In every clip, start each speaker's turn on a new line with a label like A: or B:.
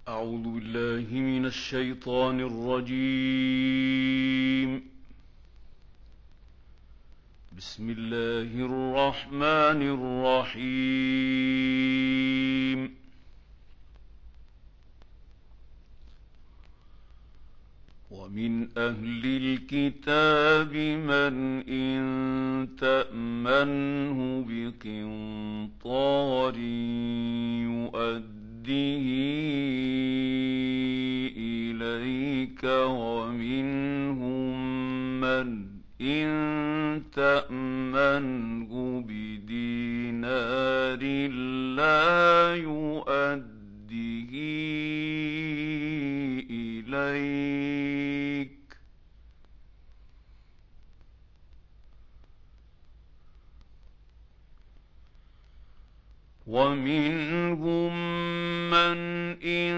A: أعوذ بالله من الشيطان الرجيم. بسم الله الرحمن الرحيم. ومن أهل الكتاب من إن تأمنه بقنطار يؤديه إليك، ومنهم من إن تأمنه بدينار لا يؤديه إليك، ومنهم من إن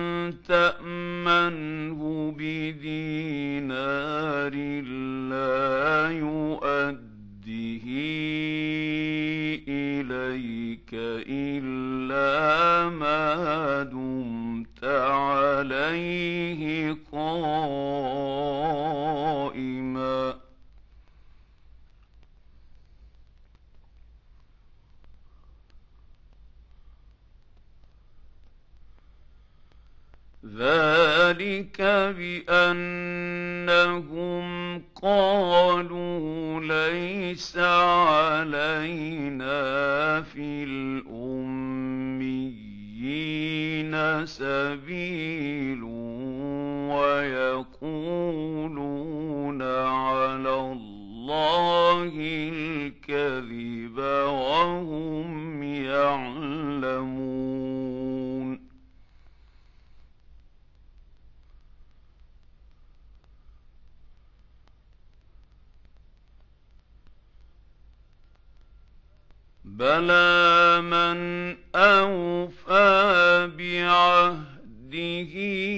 A: تأمنه بدينار لا يؤديه إليك إلا ما دمت عليه قائما. ذلك بأنهم قالوا ليس علينا في الأميين سبيل، ويقولون على الله الكذب وهم يعلمون. بلى من أوفى بعهده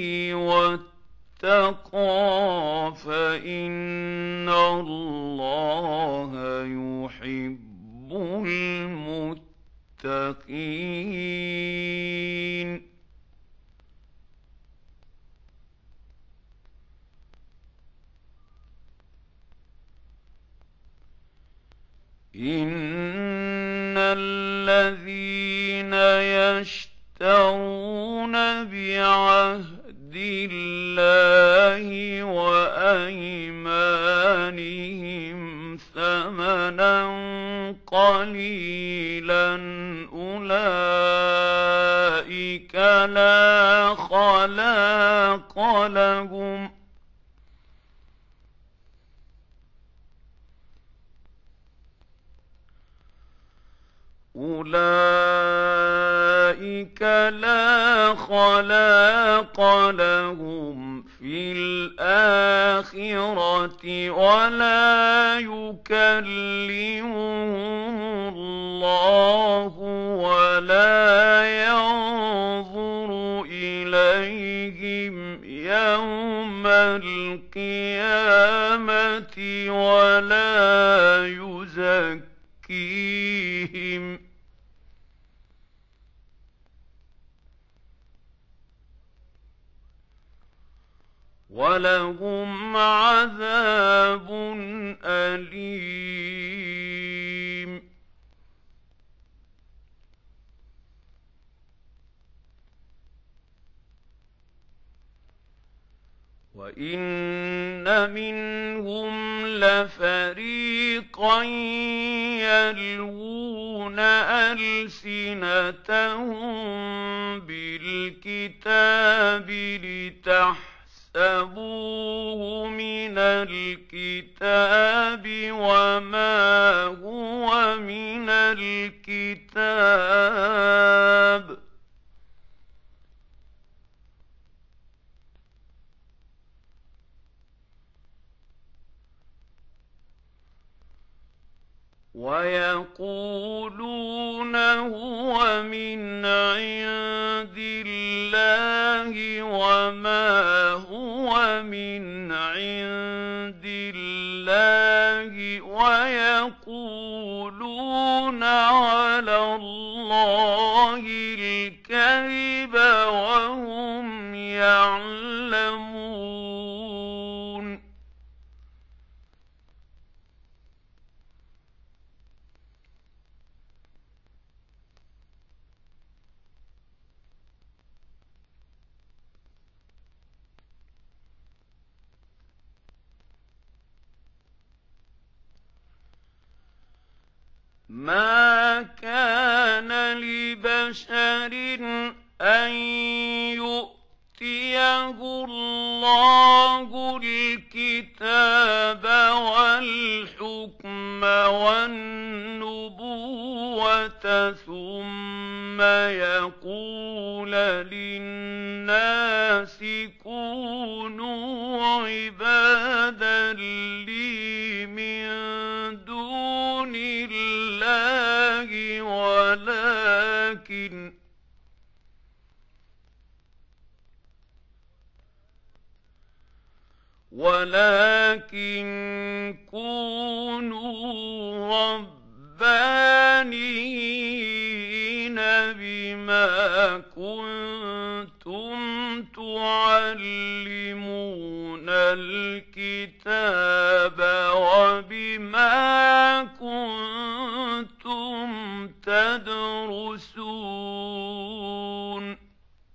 A: واتقى فإن الله يحب المتقين. إن الذين يشترون بعهد الله وأيمانهم ثمنا قليلا أولئك لا خلاق لهم في الآخرة، ولا يكلمهم الله ولا ينظر إليهم يوم القيامة ولا يزكيهم ولهم عذاب أليم. وإن منهم لفريقا يلوون ألسنتهم بالكتاب لتحسبوه من الكتاب وما هو من الكتاب، ويقولون هو من عند الله وما هو من عند الله، ويقولون على الله الكذب وهم مَا كَانَ لِبَشَرٍ أَن يُؤْتِيَهُ اللَّهُ الْكِتَابَ وَالْحُكْمَ وَالنُّبُوَّةَ ثُمَّ يَقُولَ لِلنَّاسِ كُونُوا عِبَادًا لِّي مِن دُونِ اللَّهِ ولكن كونوا ربانيين بما كنتم تعلمون الكتاب وبما كنتم تدرسون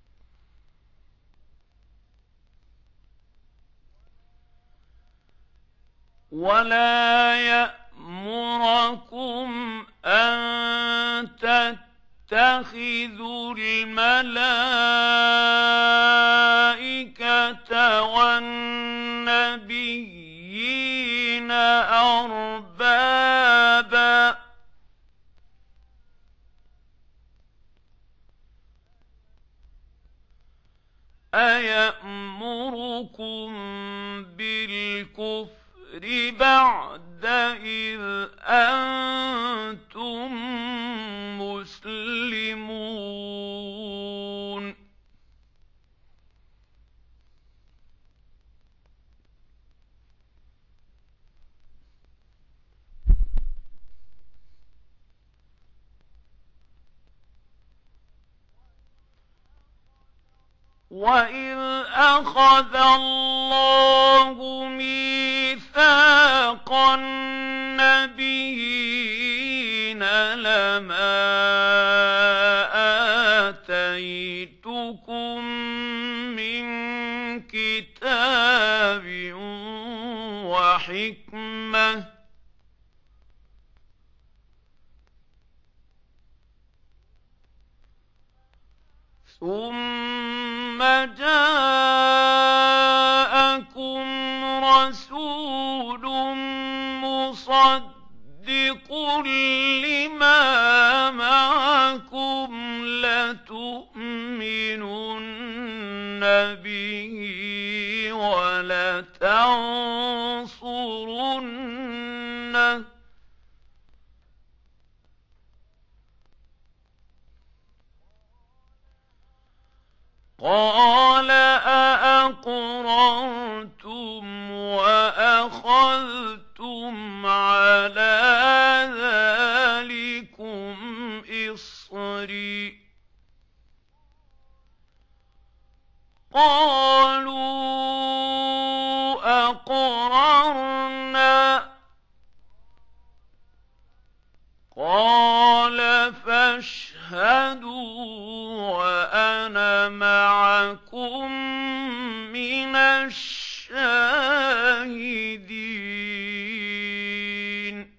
A: ولا يأمركم أن تتخذوا الملائكة والنبيين أربابا أَيَأْمُرُكُم بِالْكُفْرِ بَعْدَ إِذْ أَنتُم مُّسْلِمُونَ وَإِذْ أَخَذَ اللَّهُ مِيثَاقَ النَّبِيِّينَ لَمَا آتَيْتُكُم مِّن كِتَابٍ وَحِكْمَةٍ ثُمَّ جَاءَكُمْ رَسُولٌ مُّصَدِّقٌ لِّمَا مَعَكُمْ لَتُؤْمِنُنَّ بِهِ وَلَتَنصُرُنَّهُ قَالَ أَأَقْرَرْتُمْ وَأَخَذْتُمْ عَلَىٰ ذَٰلِكُمْ إِصْرِي ۖ قَالُوا أَقْرَرْنَا ۚ قَالَ فَاشْهَدُوا وَأَنَا مَعَكُم مِّنَ الشَّاهِدِينَ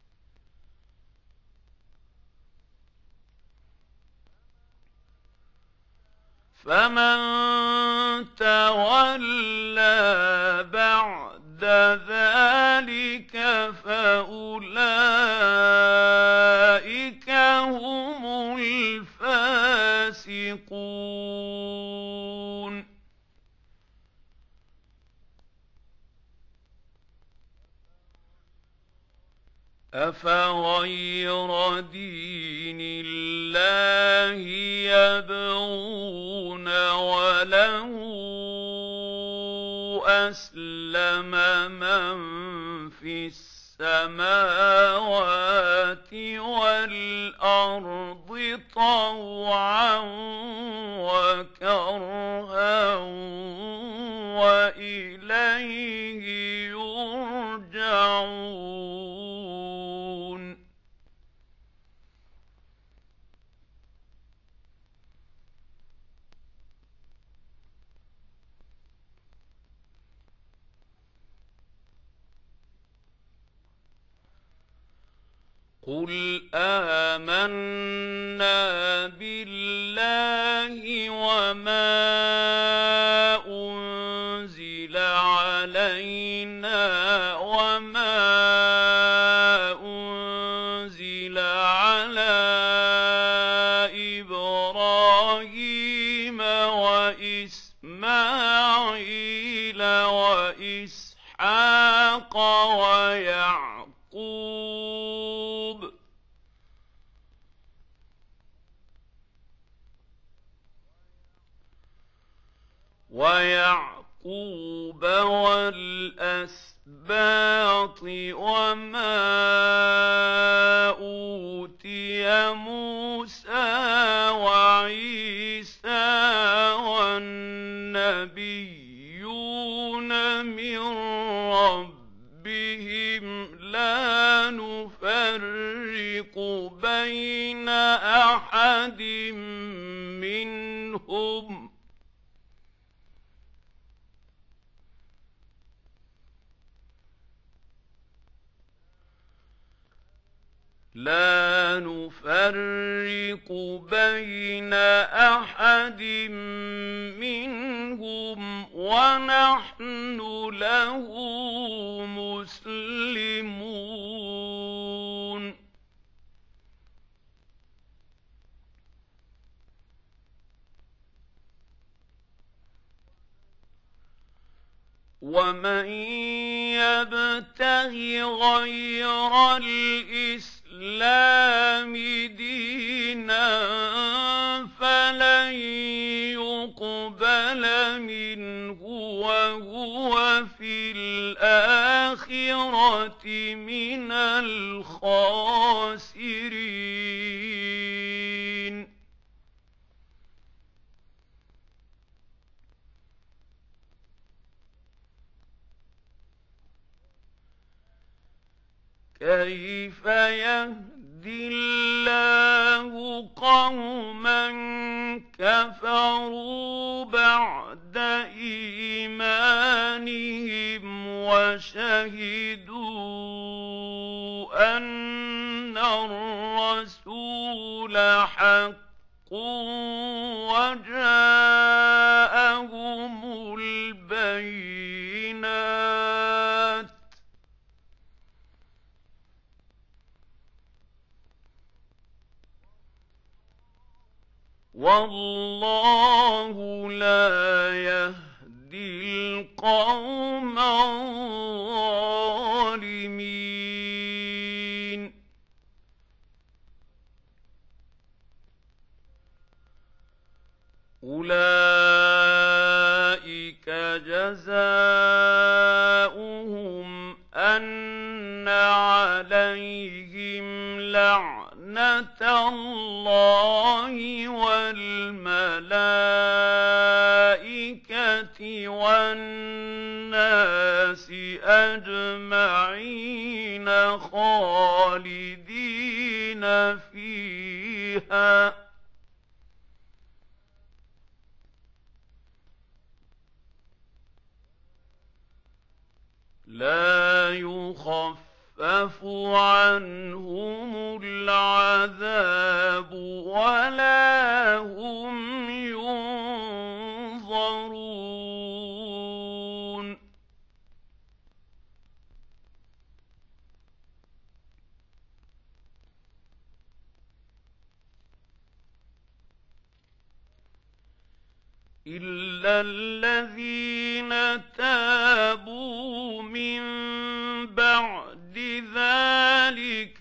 A: فَمَن تَوَلَّىٰ بَعْدَ ذَٰلِكَ فَأُولَٰئِكَ هُمُ الْفَاسِقُونَ أَفَغَيْرَ دِينِ اللَّهِ يَبْغُونَ وَلَهُ أَسْلَمَ مَن فِي السَّمَاوَاتِ وَالْأَرْضِ طَوْعًا وَكَرْهًا وَإِلَيْهِ يُرْجَعُونَ قُلْ آمَنَّا بِاللَّهِ وَمَا أُنزِلَ عَلَيْنَا وَمَا أُنزِلَ عَلَىٰ إِبْرَاهِيمَ وَإِسْمَاعِيلَ وَإِسْحَاقَ وَيَعْقُوبَ وَالْأَسْبَاطِ وَمَا أُوتِيَ مُوسَىٰ وَعِيسَىٰ وَالنَّبِيُّونَ مِن رَّبِّهِمْ لَا نُفَرِّقُ بَيْنَ أَحَدٍ مِّنْهُمْ وَنَحْنُ لَهُ مُسْلِمُونَ وَمَن يَبْتَغِ غَيْرَ الْإِسْلَامِ دِينًا فَلَن يُقْبَلَ مِنْهُ وَهُوَ فِي الْآخِرَةِ مِنَ الْخَاسِرِينَ كَيْفَ يَهْدِي اللَّهُ قَوْمًا كَفَرُوا بَعْدَ إِيمَانِهِمْ وَشَهِدُوا أَنَّ الرَّسُولَ حَقٌّ وَجَاءَهُمُ الْبَيِّنَاتُ وَاللَّهُ لَا يَهْدِي الْقَوْمَ الظَّالِمِينَ أُولَٰئِكَ جَزَاؤُهُمْ أَنَّ عَلَيْهِمْ لَعْنَةَ اللَّهِ وَالْمَلَائِكَةِ وَالنَّاسِ أَجْمَعِينَ خَالِدِينَ فِيهَا لَا يُخَفَّفُ عَنْهُمُ الْعَذَابُ وَلَا هُمْ يُنظَرُونَ إِلَّا الَّذِينَ تَابُوا مِن بَعْدِ ذَلِكَ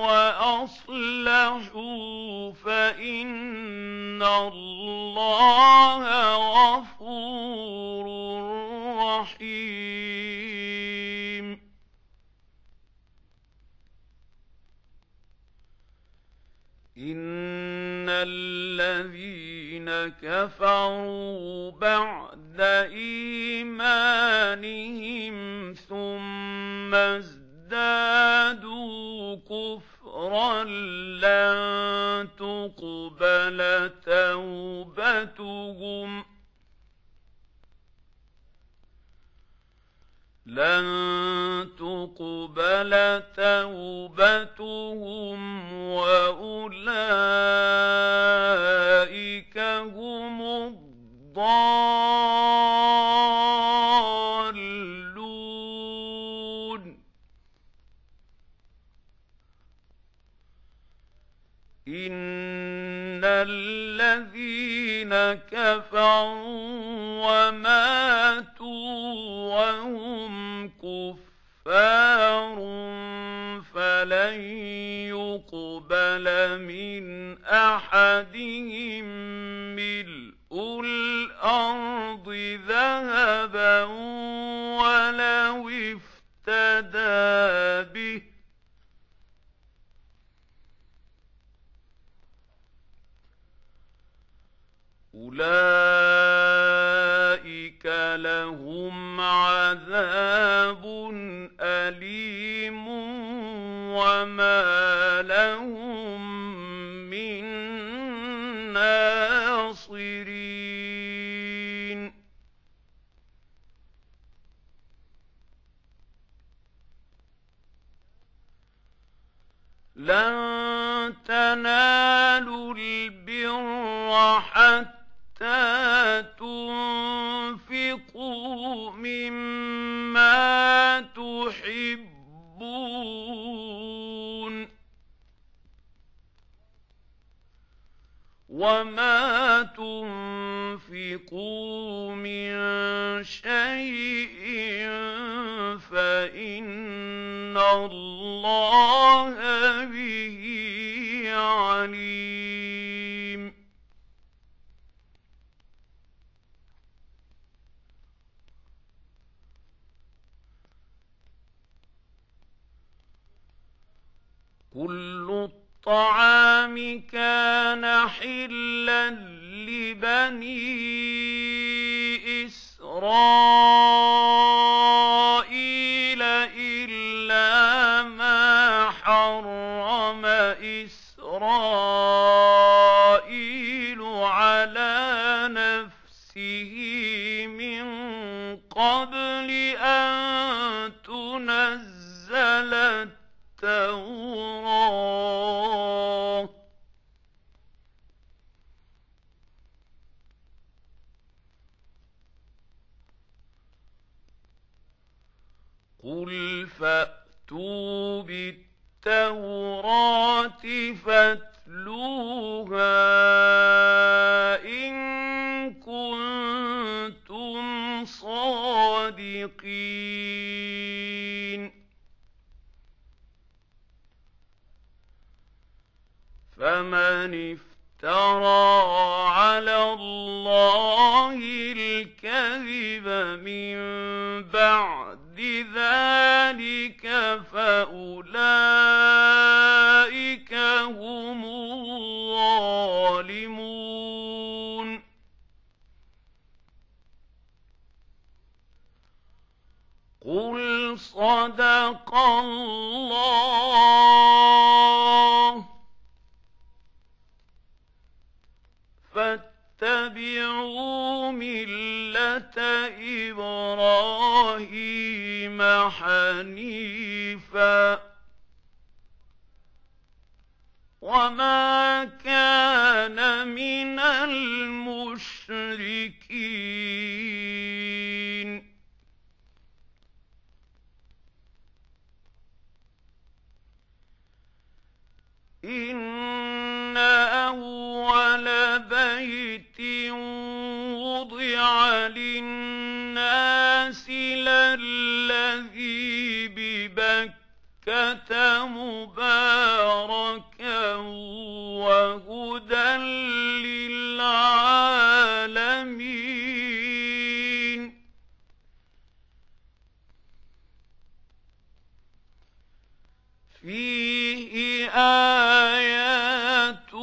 A: وَأَصْلَحُوا فَإِنَّ اللَّهَ غَفُورٌ رَّحِيمٌ إِنَّ الَّذِينَ كَفَرُوا بَعْدَ إِيمَانِهِمْ ثُمَّ ازْدَادُوا كُفْرًا لَّن تُقْبَلَ تَوْبَتُهُمْ لن تقبل توبتهم وأولئك هم الضالون. إن الذين كفروا وماتوا وهم كفار فلن يقبل من أحدهم ملء الأرض ذهبا ولو افتدى به. أولئك لهم عذاب أليم وما لهم من ناصرين. لن تنالوا البر حتى تنفقوا مما تحبون وما تنفقوا من شيء فإن الله به عليم. كل الطعام كان حلا لبني إسرائيل إلا ما حرم إسرائيل على نفسه من قبل أن تنزل التوراة. قل فأتوا بالتوراة فاتلوها إن كنتم صادقين. فمن افترى على الله الكذب من بعد ذلك فأولئك هم الظالمون. قل صدق الله فاتبعوا ملة إبراهيم حنيفا وما كان من المشركين. إن أول بيت وضع للناس للذي ببكة مباركا وهدى للعالمين. فيه آيات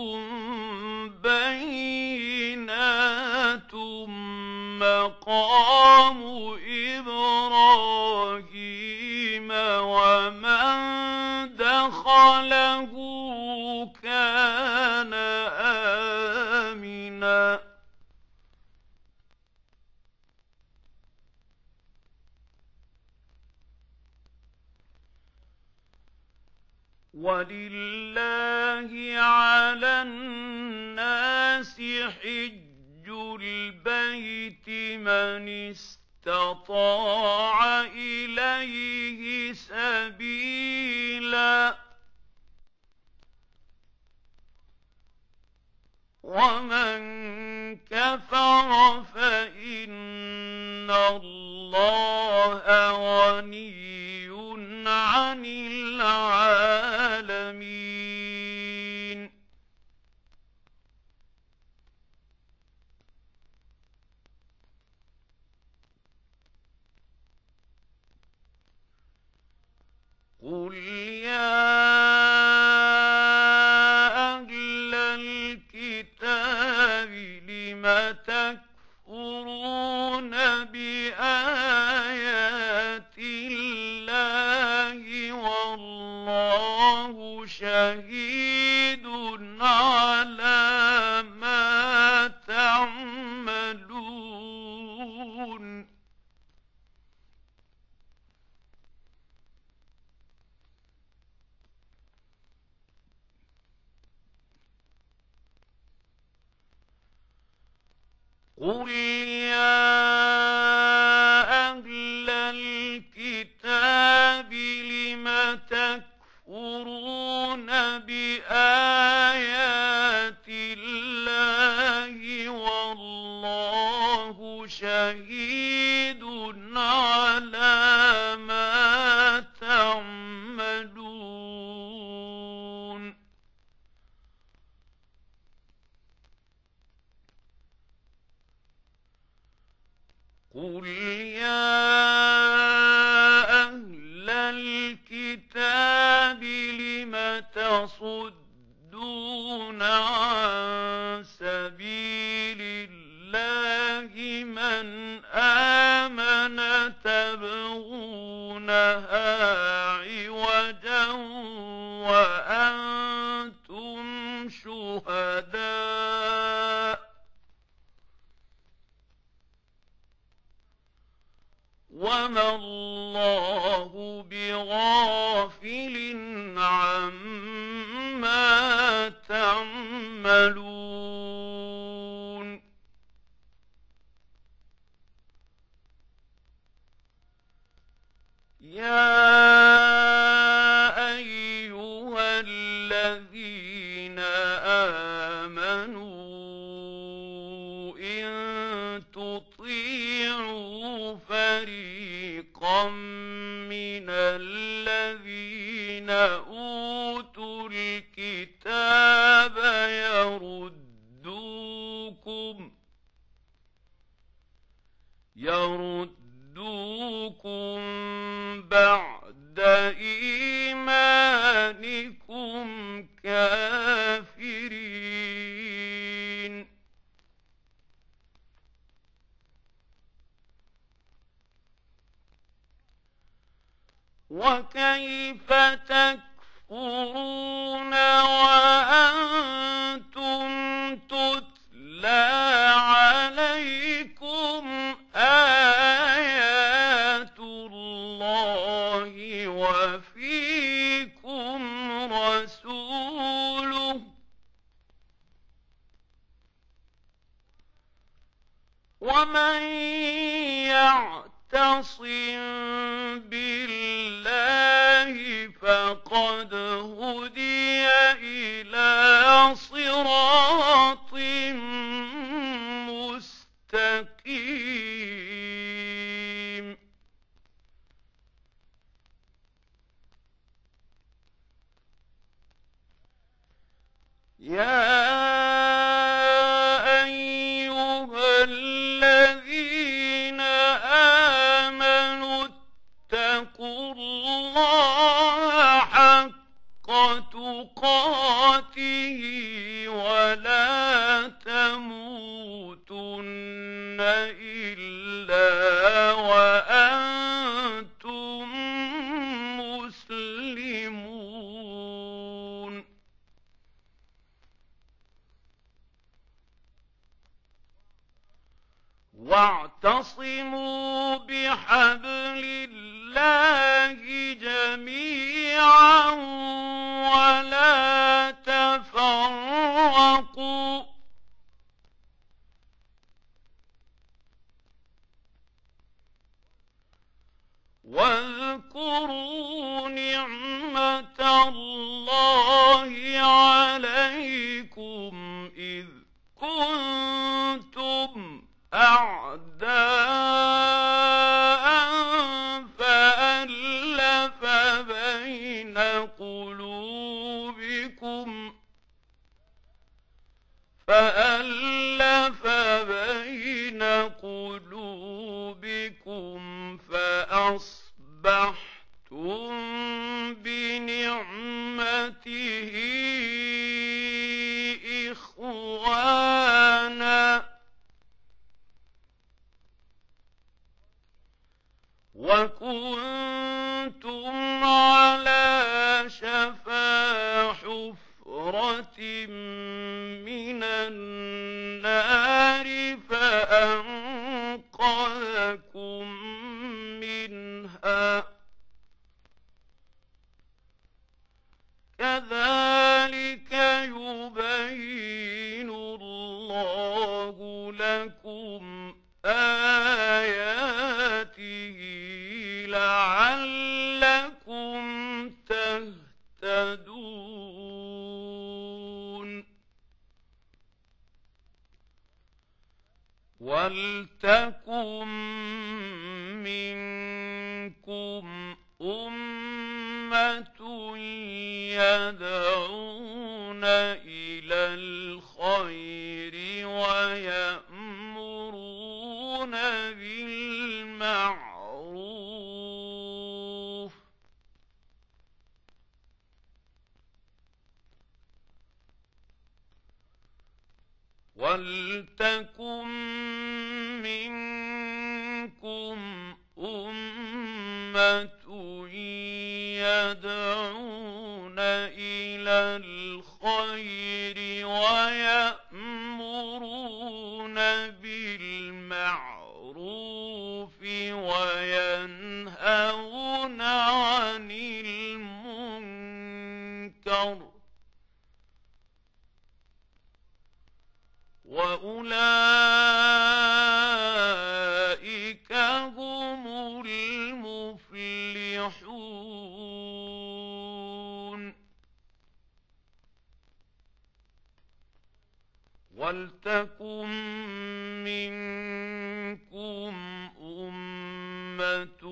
A: بينات مقام إبراهيم ومن دخله كان آمنا. وَلِلَّهِ عَلَى النَّاسِ حِجُّ الْبَيْتِ مَنِ اسْتَطَاعَ إِلَيْهِ سَبِيلًا وَمَن كَفَرَ فَإِنَّ اللَّهَ غَنِيٌّ عَنِ الْعَالَمِينَ قُلْ يَا أَهْلَ الْكِتَابِ لِمَ تَكْفُرُونَ بِآيَاتِ اللَّهِ وَاللَّهُ شَهِيدٌ عَلَىٰ مَا تَعْمَلُونَ قُلْ يَا أَهْلَ الْكِتَابِ لِمَ تَكْفُرُونَ بِآيَاتِ اللَّهِ وَاللَّهُ شَهِيدٌ عَلَىٰ مَا تَعْمَلُونَ قُلْ يَا أَهْلَ الْكِتَابِ لِمَ تَصُدُّونَ عَن سَبِيلِ اللَّهِ مَنْ آمَنَ تَبْغُونَهَا عِوَجًا وَأَنتُمْ شُهَدَاءُ وَمَا اللَّهُ بِغَافِلٍ عَمَّا تَعْمَلُونَ يَا أَيُّهَا الَّذِينَ آمَنُوا إِن تُطِيعُوا فَرِيقًا مِّنَ الَّذِينَ أُوتُوا الْكِتَابَ يَرُدُّوكُم بَعْدَ إِيمَانِكُمْ كَافِرِينَ وَكَيْفَ تَكْفُرُونَ وَأَنتُمْ تُتْلَىٰ عَلَيْكُمْ آيَاتُ اللَّهِ وَفِيكُمْ رَسُولُهُ ۗ وَمَن يَعْتَصِم بِاللَّهِ فَقَدْ هُدِيَ إِلَىٰ صِرَاطٍ مُّسْتَقِيمٍ يَا أَيُّهَا الَّذِينَ آمَنُوا اتَّقُوا اللَّهَ حَقَّ تُقَاتِهِ وَلَا تَمُوتُنَّ إِلَّا وَأَنتُم مُّسْلِمُونَ وَاعْتَصِمُوا بِحَبْلِ اللَّهِ جَمِيعًا فرقوا واذكروا نعمة الله عليكم إذ كنتم أعداء فألف بين قلوبكم فأصبحتم بنعمته إخوانا وكنتم على شفا حفرة من النار فأنقذكم منها كذلك يبين الله لكم آياته لعلكم تهتدون ولتكن منكم أمة يدعون إلى الخير ويأمرون بالمعروف ولتكن منكم أمة يدعون إلى الخير ويأمرون بالمعروف وينهون عن المنكر وأولئك هم المفلحون ولتكن منكم أمة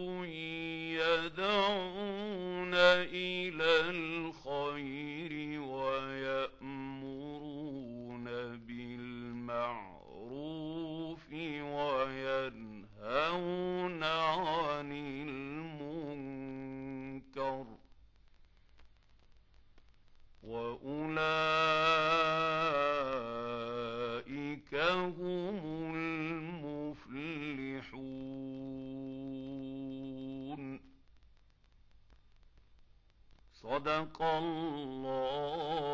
A: يدعون إلى الخير ويأمرون بالمعروف وينهون عن المنكر وأولئك هم المفلحون صدق الله